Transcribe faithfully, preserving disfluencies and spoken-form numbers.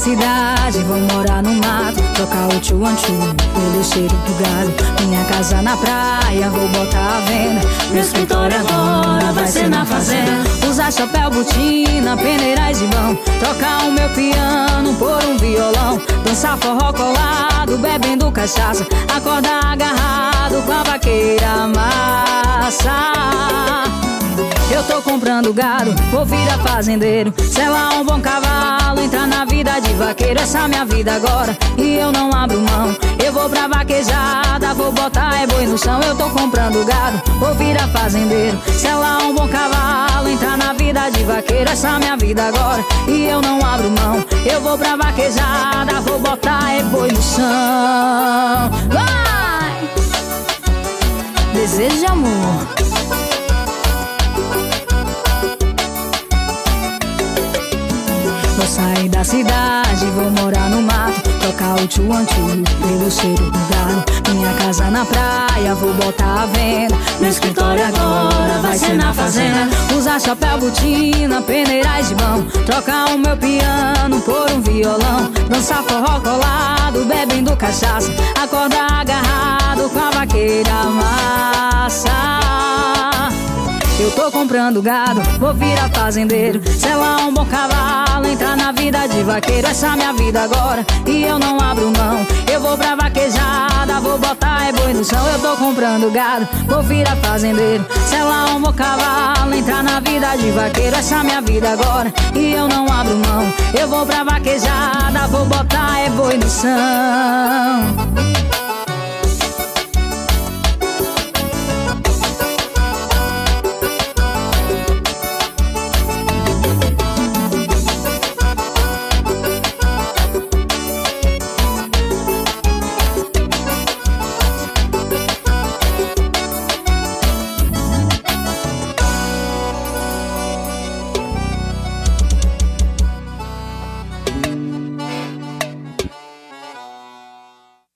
cidade, vou morar no mato, trocar o tio antigo pelo cheiro do gado. Minha casa na praia, vou botar a venda. Meu escritório agora vai ser na fazenda. Usar chapéu, botina, peneirais de mão, trocar o meu piano por um violão. Dançar forró colado, bebendo cachaça, acordar agarrado com a vaqueira massa. Eu tô comprando gado, vou virar fazendeiro, selar um bom cavalo, entrar na vida de vaqueiro. Essa é minha vida agora e eu não abro mão. Eu vou pra vaquejada, vou botar é boi no chão. Eu tô comprando gado, vou virar fazendeiro, selar um bom cavalo, entrar na vida de vaqueiro. Essa é minha vida agora e eu não abro mão. Eu vou pra vaquejada, vou botar é boi no chão. Vai! Desejo de amor. Vou sair da cidade, vou morar no mato, trocar o tio antigo pelo cheiro do gado. Minha casa na praia, vou botar a venda. Meu escritório agora vai ser na fazenda. Usar chapéu, botina, peneirais de mão, trocar o meu piano por um violão. Dançar forró colado, bebendo cachaça, acordar agarrado com a vaqueira massa. Eu tô comprando gado, vou virar fazendeiro, selar um bom cavalo, entrar na vida de vaqueiro. Essa é minha vida agora e eu não abro mão. Eu vou pra vaquejada, vou botar é boi no chão. Eu tô comprando gado, vou virar fazendeiro, selar um bom cavalo, entrar na vida de vaqueiro. Essa é minha vida agora e eu não abro mão. Eu vou pra vaquejada, vou botar é boi no chão.